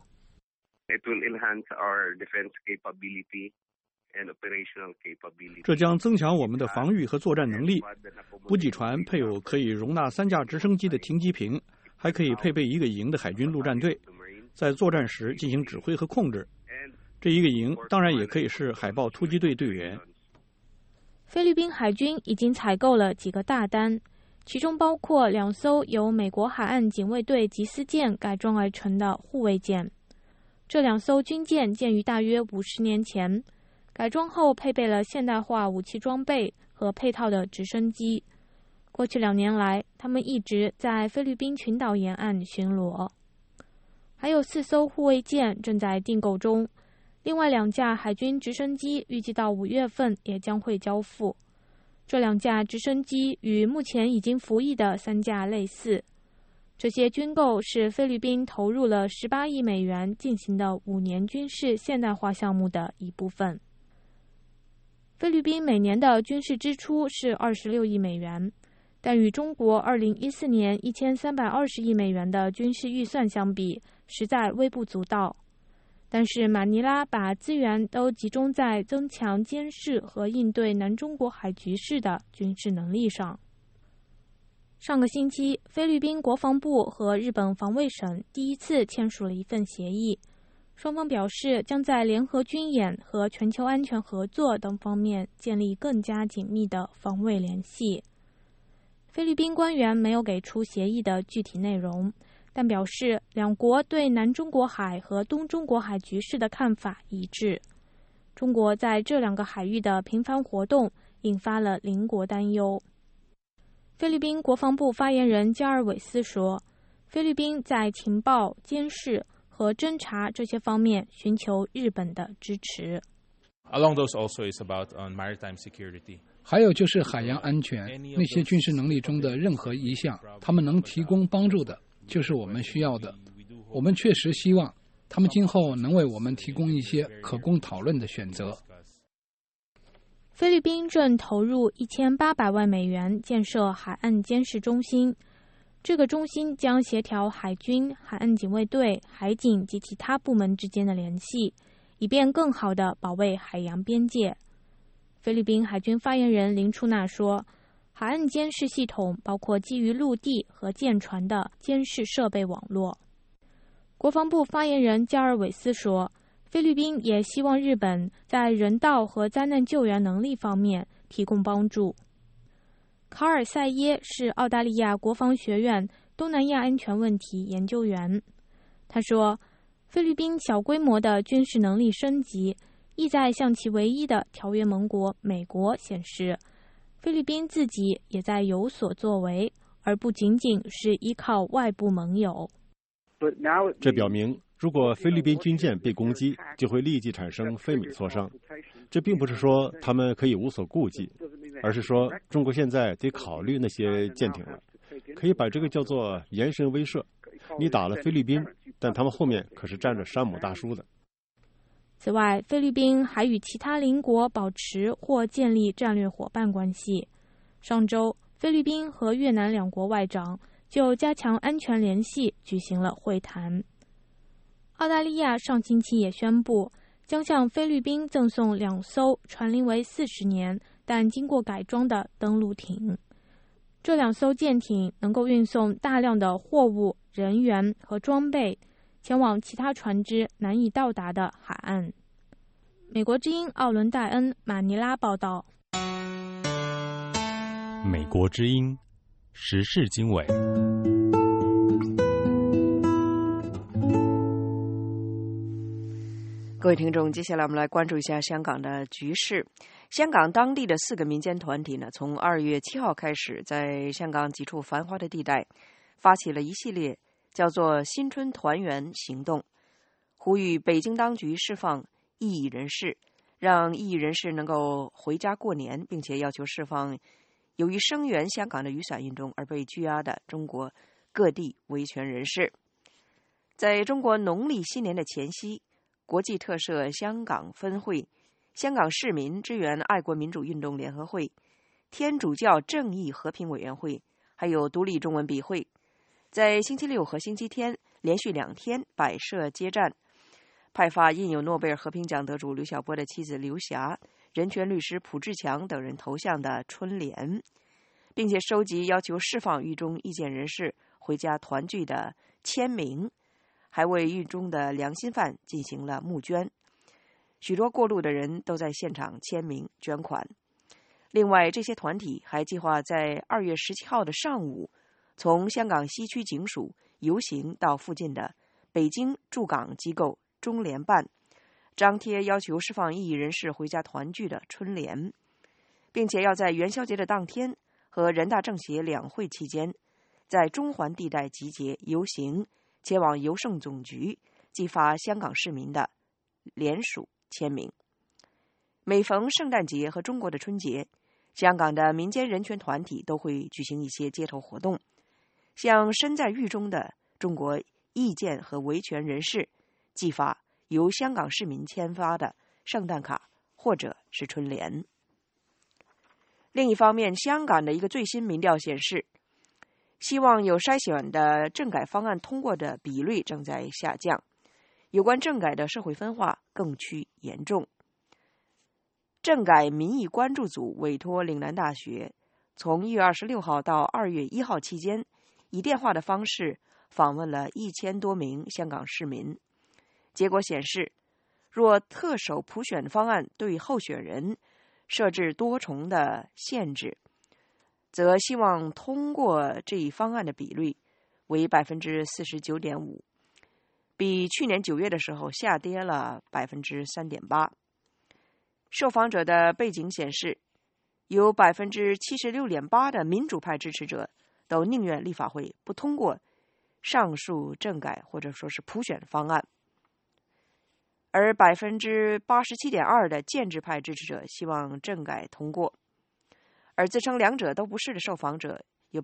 这将增强我们的防御和作战能力。补给船配有可以容纳3架直升机的停机坪，还可以配备1个营的海军陆战队，在作战时进行指挥和控制。这1个营当然也可以是海豹突击队队员。 菲律宾海军已经采购了几个大单，其中包括2艘由美国海岸警卫队缉私舰改装而成的护卫舰。这2艘军舰建于大约50年前，改装后配备了现代化武器装备和配套的直升机。过去2年来，他们一直在菲律宾群岛沿岸巡逻。还有4艘护卫舰正在订购中，另外2架海军直升机预计到5月份也将会交付。这2架直升机与目前已经服役的3架类似。这些军购是菲律宾投入了18亿美元进行的5年军事现代化项目的一部分。菲律宾每年的军事支出是26亿美元，但与中国2014年1320亿美元的军事预算相比，实在微不足道。但是马尼拉把资源都集中在增强监视和应对南中国海局势的军事能力上。上个星期，菲律宾国防部和日本防卫省第一次签署了一份协议，双方表示将在联合军演和全球安全合作等方面建立更加紧密的防卫联系。菲律宾官员没有给出协议的具体内容，但表示2国对南中国海和东中国海局势的看法一致。中国在这2个海域的频繁活动引发了邻国担忧。菲律宾国防部发言人加尔韦斯说，菲律宾在情报、监视和侦察这些方面寻求日本的支持。 还有就是海洋安全，那些军事能力中的任何一项，他们能提供帮助的，就是我们需要的。我们确实希望他们今后能为我们提供一些可供讨论的选择。 菲律宾正投入1800万美元建设海岸监视中心，这个中心将协调海军、海岸警卫队、海警及其他部门之间的联系，以便更好地保卫海洋边界。菲律宾海军发言人林出纳说，海岸监视系统包括基于陆地和舰船的监视设备网络。国防部发言人加尔韦斯说，菲律宾也希望日本在人道和灾难救援能力方面提供帮助。卡尔塞耶是澳大利亚国防学院东南亚安全问题研究员。他说，菲律宾小规模的军事能力升级，意在向其唯一的条约盟国美国显示，菲律宾自己也在有所作为，而不仅仅是依靠外部盟友。 这表明，如果菲律宾军舰被攻击，就会立即产生非美磋商。这并不是说他们可以无所顾忌，而是说中国现在得考虑那些舰艇了，可以把这个叫做延伸威慑。你打了菲律宾，但他们后面可是站着山姆大叔的。 此外，菲律宾还与其他邻国保持或建立战略伙伴关系。上周，菲律宾和越南2国外长就加强安全联系举行了会谈。澳大利亚上星期也宣布，将向菲律宾赠送2艘船龄为40年但经过改装的登陆艇。这2艘舰艇能够运送大量的货物、人员和装备，前往其他船只难以到达的海岸。美国之音奥伦戴恩马尼拉报道。 美国之音时事经纬。 各位听众，接下来我们来关注一下香港的局势。香港当地的4个民间团体呢，从2月7号开始，在香港几处繁华的地带发起了一系列叫做新春团圆行动，呼吁北京当局释放异议人士，让异议人士能够回家过年，并且要求释放由于声援香港的雨伞运动而被拘押的中国各地维权人士。在中国农历新年的前夕，国际特赦香港分会香港市民支援爱国民主运动联合会、天主教正义和平委员会，还有独立中文笔会，在星期六和星期天连续2天摆设街站，派发印有诺贝尔和平奖得主刘晓波的妻子刘霞、人权律师蒲志强等人头像的春联，并且收集要求释放狱中意见人士回家团聚的签名，还为狱中的良心犯进行了募捐。许多过路的人都在现场签名捐款。另外，这些团体还计划在2月17号的上午，从香港西区警署游行到附近的北京驻港机构中联办，张贴要求释放异议人士回家团聚的春联，并且要在元宵节的当天和人大政协两会期间，在中环地带集结游行，前往邮政总局寄发香港市民的联署签名。每逢圣诞节和中国的春节，香港的民间人权团体都会举行一些街头活动，向身在狱中的中国意见和维权人士寄发由香港市民签发的圣诞卡或者是春联。另一方面，香港的一个最新民调显示，希望有筛选的政改方案通过的比率正在下降，有关政改的社会分化更趋严重。政改民意关注组委托岭南大学从1月26号到2月1号期间，以电话的方式访问了1000多名香港市民。结果显示，若特首普选方案对候选人设置多重的限制，则希望通过这一方案的比率为 49.5%， 比去年9月的时候下跌了 3.8%。受访者的背景显示，有 76.8% 的民主派支持者都宁愿立法会不通过上述政改或者说是普选方案，而 87.2% 的建制派支持者希望政改通过，而自称两者都不是的受访者有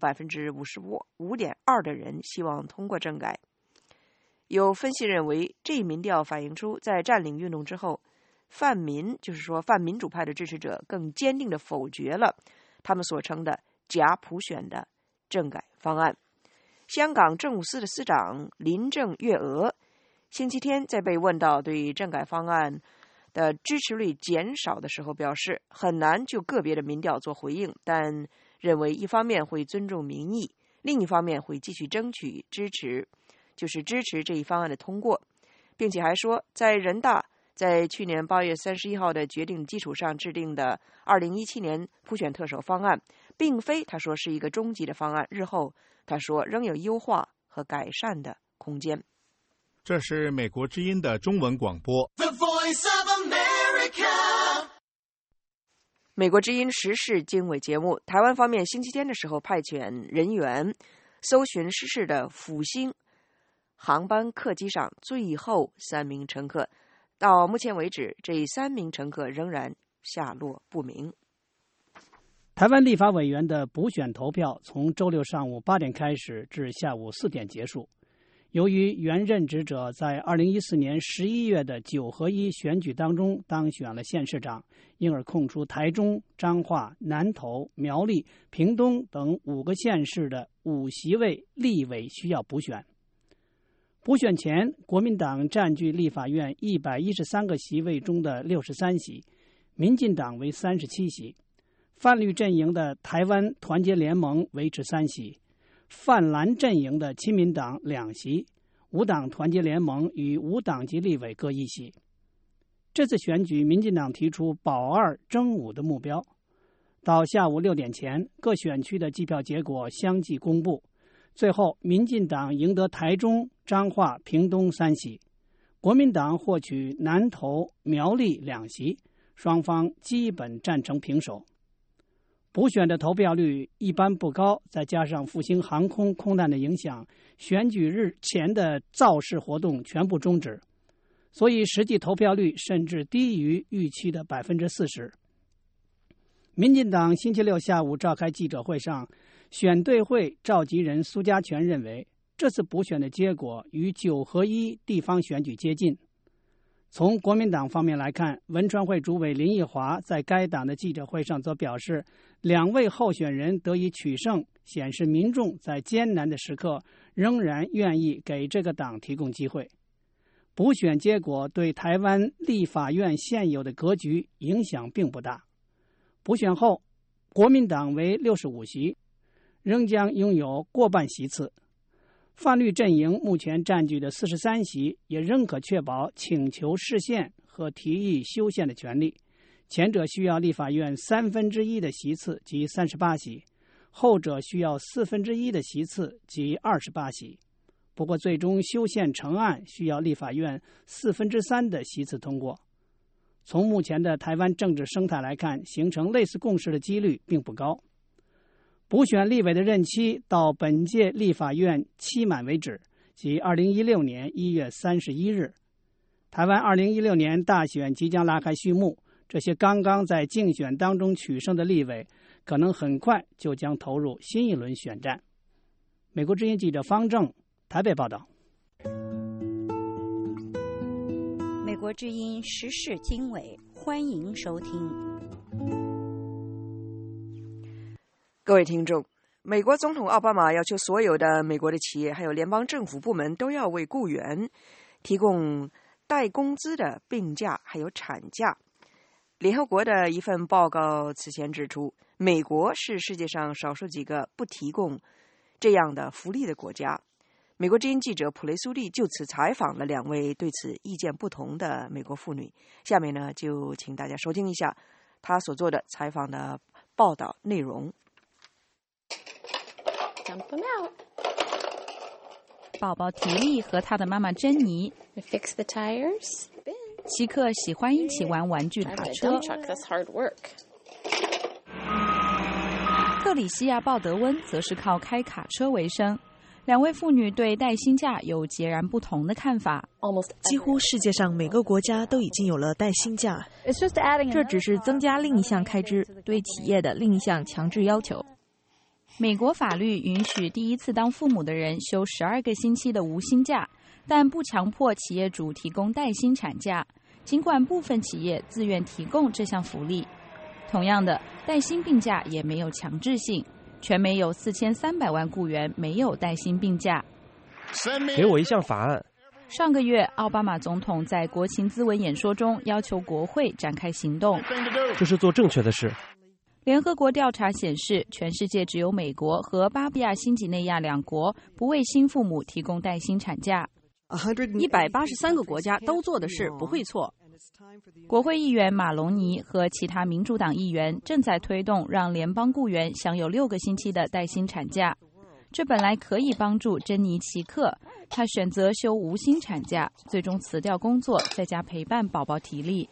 55.2% 的人希望通过政改。有分析认为，这一民调反映出在占领运动之后，泛民，就是说泛民主派的支持者更坚定地否决了他们所称的假普选的政改方案。香港政务司的司长林郑月娥星期天在被问到对政改方案的支持率减少的时候，表示很难就个别的民调做回应，但认为一方面会尊重民意，另一方面会继续争取支持这一方案的通过，并且还说，在人大在去年8月31号的决定基础上制定的2017年普选特首方案，并非他说是一个终极的方案，日后他说仍有优化和改善的空间。 这是美国之音的中文广播。The Voice of America。美国之音时事经纬节目，台湾方面星期天的时候派遣人员搜寻失事的复兴航班客机上最后3名乘客。到目前为止，这3名乘客仍然下落不明。 台湾立法委员的补选投票从周六上午8点开始，至下午4点结束。由于原任职者在2014年11月的9合1选举当中当选了县市长，因而空出台中、彰化、南投、苗栗、屏东等5个县市的5席位立委需要补选。补选前，国民党占据立法院113个席位中的63席，民进党为37席，泛绿阵营的台湾团结联盟维持3席，泛蓝阵营的亲民党2席，无党团结联盟与无党籍立委各1席。这次选举，民进党提出保2争5的目标。到下午6点前，各选区的计票结果相继公布。最后，民进党赢得台中、彰化、屏东3席，国民党获取南投、苗栗2席，双方基本战成平手。补选的投票率一般不高，再加上复兴航空空难的影响，选举日前的造势活动全部终止，所以实际投票率甚至低于预期的 40%。民进党星期六下午召开记者会上，选对会召集人苏家全认为，这次补选的结果与9合1地方选举接近。 从国民党方面来看，文传会主委林奕华在该党的记者会上则表示，2位候选人得以取胜，显示民众在艰难的时刻仍然愿意给这个党提供机会。补选结果对台湾立法院现有的格局影响并不大。补选后，国民党为65席，仍将拥有过半席次。泛绿阵营目前占据的43席，也仍可确保请求释宪和提议修宪的权利。前者需要立法院1/3的席次，即38席；后者需要1/4的席次，即28席。不过，最终修宪成案需要立法院3/4的席次通过。从目前的台湾政治生态来看，形成类似共识的几率并不高。补选立委的任期到本届立法院期满为止，即2016年1月31日。台湾2016年大选即将拉开序幕，这些刚刚在竞选当中取胜的立委，可能很快就将投入新一轮选战。美国之音记者方正台北报道。 美国之音时事经纬，欢迎收听。 各位听众，美国总统奥巴马要求所有的美国的企业还有联邦政府部门都要为雇员提供带工资的病假还有产假。联合国的一份报告此前指出，美国是世界上少数几个不提供这样的福利的国家。美国之音记者普雷苏利就此采访了2位对此意见不同的美国妇女。下面呢，就请大家收听一下他所做的采访的报道内容。 宝宝提利和他的妈妈珍妮，希克喜欢一起玩玩具卡车。克里西亚·鲍德温则是靠开卡车为生。2位妇女对带薪假有截然不同的看法。 几乎世界上每个国家都已经有了带薪假， 这只是增加另一项开支，对企业的另一项强制要求。 美国法律允许第一次当父母的人休12个星期的无薪假，但不强迫企业主提供带薪产假，尽管部分企业自愿提供这项福利。同样的，带薪病假也没有强制性，全美有4300万雇员没有带薪病假。 给我一项法案。 上个月，奥巴马总统在国情咨文演说中要求国会展开行动， 这是做正确的事。 联合国调查显示，全世界只有美国和巴布亚新几内亚2国不为新父母提供带薪产假。 183个国家都做的事不会错。 国会议员马隆尼和其他民主党议员正在推动让联邦雇员享有6个星期的带薪产假。这本来可以帮助珍妮·奇克，她选择休无薪产假，最终辞掉工作，在家陪伴宝宝提利。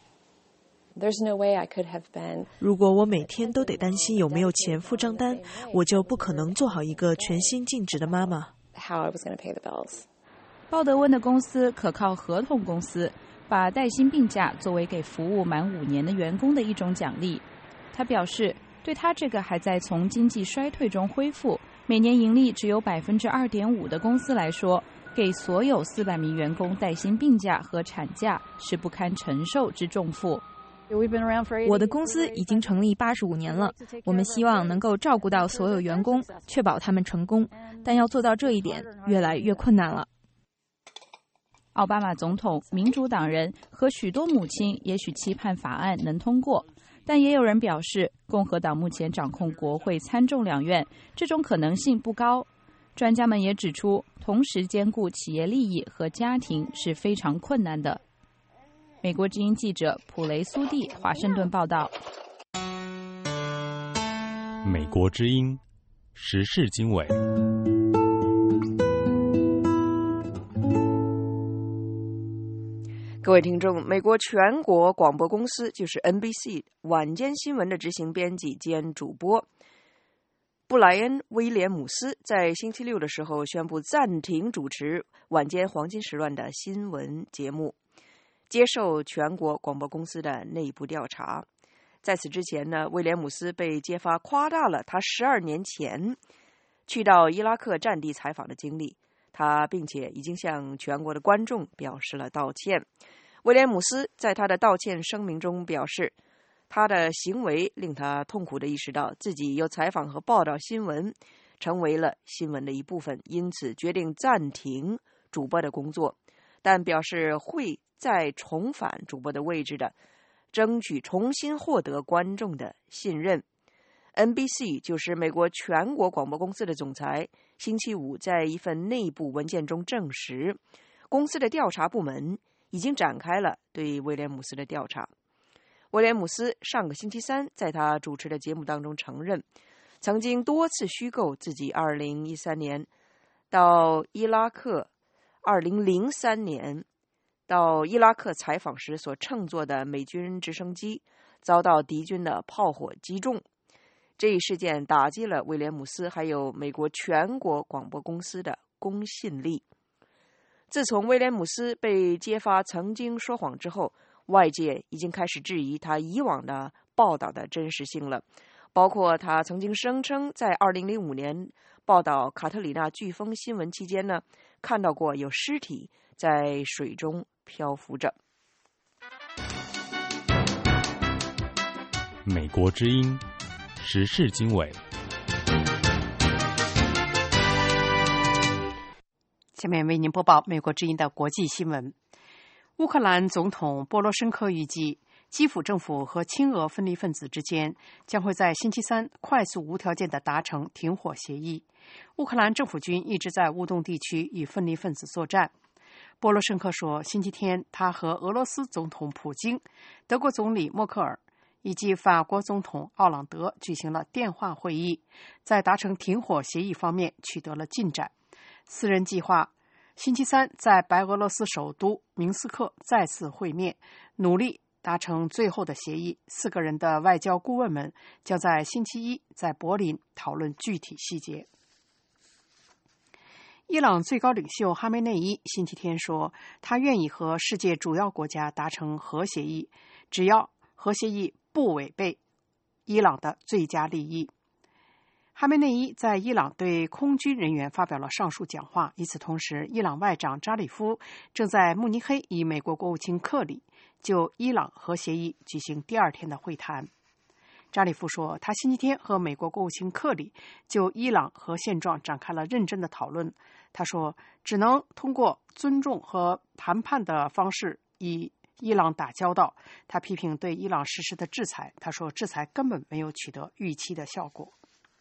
如果我每天都得担心有没有钱付账单，我就不可能做好一个全心尽职的妈妈。 鲍德温的公司可靠合同公司把带薪病假作为给服务满5年的员工的一种奖励。他表示，对他这个还在从经济衰退中恢复、每年盈利只有2.5%的公司来说，给所有400名员工带薪病假和产假是不堪承受之重负。 我的公司已经成立85年了，我们希望能够照顾到所有员工，确保他们成功，但要做到这一点越来越困难了。 奥巴马总统、民主党人和许多母亲也许期盼法案能通过，但也有人表示，共和党目前掌控国会参众2院，这种可能性不高。专家们也指出，同时兼顾企业利益和家庭是非常困难的。美国之音记者普雷苏蒂华盛顿报道。 美国之音时事经纬。 各位听众，美国全国广播公司就是 NBC 晚间新闻的执行编辑兼主播布莱恩·威廉姆斯在星期六的时候宣布暂停主持晚间黄金时段的新闻节目，接受全国广播公司的内部调查。在此之前呢，威廉姆斯被揭发夸大了他12年前去到伊拉克战地采访的经历，他并且已经向全国的观众表示了道歉。 威廉姆斯在他的道歉声明中表示，他的行为令他痛苦地意识到自己由采访和报道新闻成为了新闻的一部分，因此决定暂停主播的工作，但表示会再重返主播的位置的，争取重新获得观众的信任。NBC 就是美国全国广播公司的总裁，星期五在一份内部文件中证实，公司的调查部门已经展开了对威廉姆斯的调查。威廉姆斯上个星期三在他主持的节目当中承认，曾经多次虚构自己2013年到伊拉克2003年到伊拉克采访时所乘坐的美军直升机遭到敌军的炮火击中。这一事件打击了威廉姆斯还有美国全国广播公司的公信力。自从威廉姆斯被揭发曾经说谎之后，外界已经开始质疑他以往的报道的真实性了，包括他曾经声称在2005年报道卡特里娜飓风新闻期间呢，看到过有尸体在水中漂浮着。 美国之音时事经纬。 下面为您播报美国之音的国际新闻。乌克兰总统波罗申科预计，基辅政府和亲俄分离分子之间将会在星期三快速无条件地达成停火协议。乌克兰政府军一直在乌东地区与分离分子作战。波罗申科说，星期天他和俄罗斯总统普京、德国总理默克尔以及法国总统奥朗德举行了电话会议，在达成停火协议方面取得了进展。四人计划星期三在白俄罗斯首都明斯克再次会面，努力达成最后的协议。4个人的外交顾问们将在星期一在柏林讨论具体细节。伊朗最高领袖哈梅内伊星期天说，他愿意和世界主要国家达成核协议，只要核协议不违背伊朗的最佳利益。哈梅内伊在伊朗对空军人员发表了上述讲话。与此同时，伊朗外长扎里夫正在慕尼黑与美国国务卿克里就伊朗核协议举行第2天的会谈。扎里夫说，他星期天和美国国务卿克里就伊朗核现状展开了认真的讨论。他说，只能通过尊重和谈判的方式与伊朗打交道。他批评对伊朗实施的制裁，他说制裁根本没有取得预期的效果。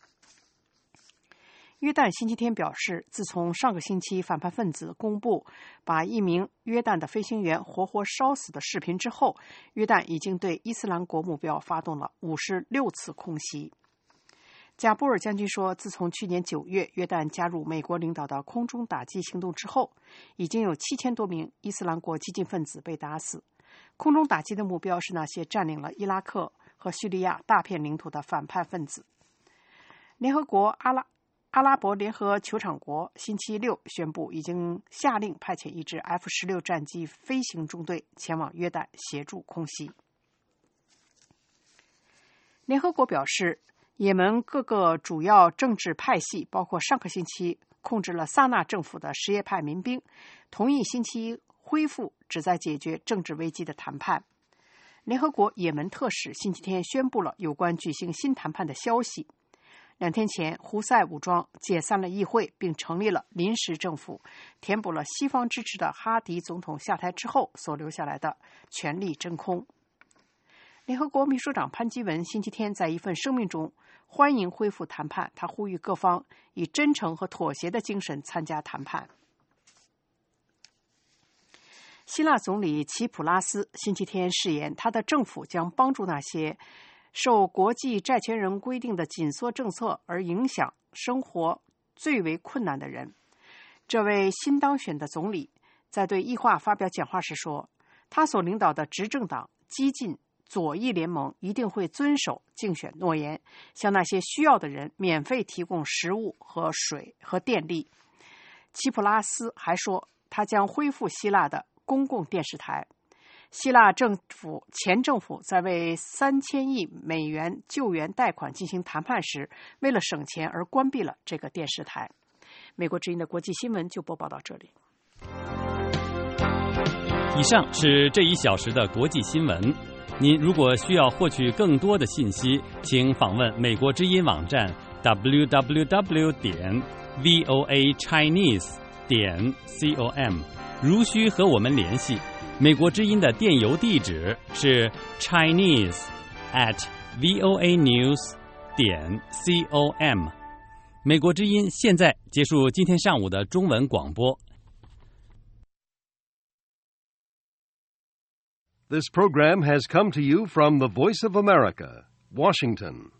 约旦星期天表示，自从上个星期反叛分子公布把一名约旦的飞行员活活烧死的视频之后，约旦已经对伊斯兰国目标发动了56次空袭。贾布尔将军说，自从去年9月约旦加入美国领导的空中打击行动之后，已经有7000多名伊斯兰国激进分子被打死。空中打击的目标是那些占领了伊拉克和叙利亚大片领土的反叛分子。联合国阿拉伯联合酋长国星期六宣布，已经下令派遣一支 F-16 战机飞行中队前往约旦协助空袭。联合国表示，也门各个主要政治派系，包括上个星期控制了萨那政府的什叶派民兵，同意星期一恢复旨在解决政治危机的谈判。联合国也门特使星期天宣布了有关举行新谈判的消息。2天前，胡塞武装解散了议会，并成立了临时政府，填补了西方支持的哈迪总统下台之后所留下来的权力真空。联合国秘书长潘基文星期天在一份声明中欢迎恢复谈判，他呼吁各方以真诚和妥协的精神参加谈判。希腊总理齐普拉斯星期天誓言，他的政府将帮助那些受国际债权人规定的紧缩政策而影响生活最为困难的人。这位新当选的总理在对议会发表讲话时说，他所领导的执政党激进左翼联盟一定会遵守竞选诺言，向那些需要的人免费提供食物和水和电力。齐普拉斯还说，他将恢复希腊的公共电视台。希腊前政府在为3000亿美元救援贷款进行谈判时，为了省钱而关闭了这个电视台。美国之音的国际新闻就播报到这里。 以上是这1小时的国际新闻。您如果需要获取更多的信息，请访问美国之音网站 www.voachinese.com。如需和我们联系，美国之音的电邮地址是 chinese@voanews.com。美国之音现在结束今天上午的中文广播。 This program has come to you from the Voice of America, Washington.